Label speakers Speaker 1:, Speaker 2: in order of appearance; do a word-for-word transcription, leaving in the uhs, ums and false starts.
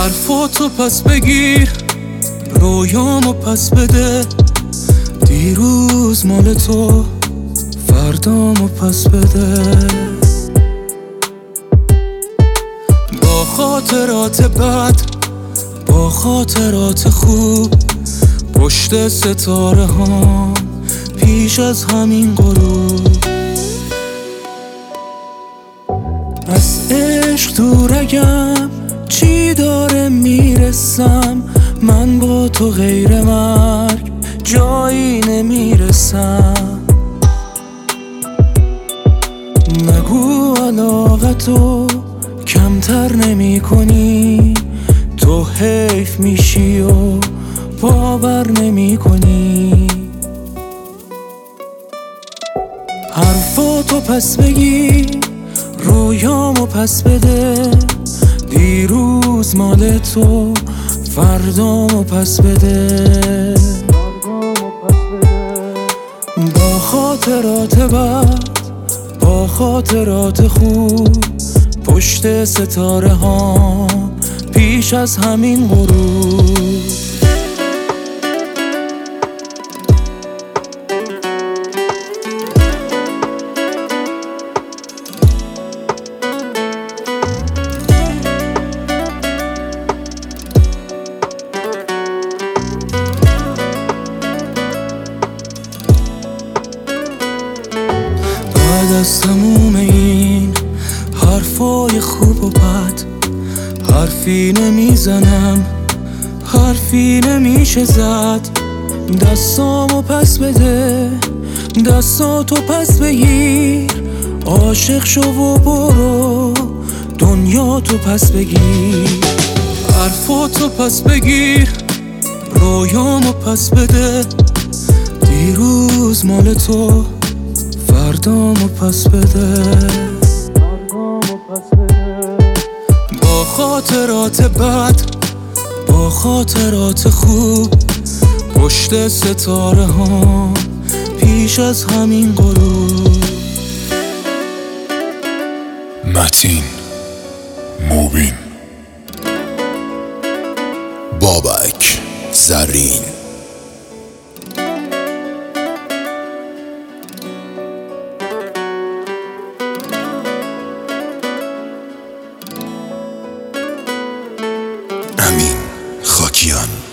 Speaker 1: حرفاتو پس بگیر، رویامو پس بده. دیروز مال تو، فردامو پس بده. با خاطرات بد، با خاطرات خوب، پشت ستاره ها پیش از همین غروب. از عشق دورگم، چی داره میرسم؟ من با تو غیر مرگ جایی نمیرسم. نگو علاقتو کمتر نمی کنی، تو حیف میشی و باور نمی کنی. حرفاتو پس بگیر، رویامو پس بده. دیروز مال تو، فردامو پس بده. با خاطرات بد، با خاطرات خوب، پشت ستاره ها پیش از همین غروب. بعد از تموم این حرفای خوب و بد، حرفی نمیزنم، حرفی نمیشه زد. دستامو پس بده، دستاتو پس بگیر. عاشق شو و برو، دنیاتو پس بگیر. حرفاتو پس بگیر، رویامو پس بده. دیروز مال تو، فردامو پس بده. با خاطرات بد، با خاطرات خوب، پشت ستاره ها پیش از همین غروب.
Speaker 2: متین موبین، بابک زرین. امین خاکیان.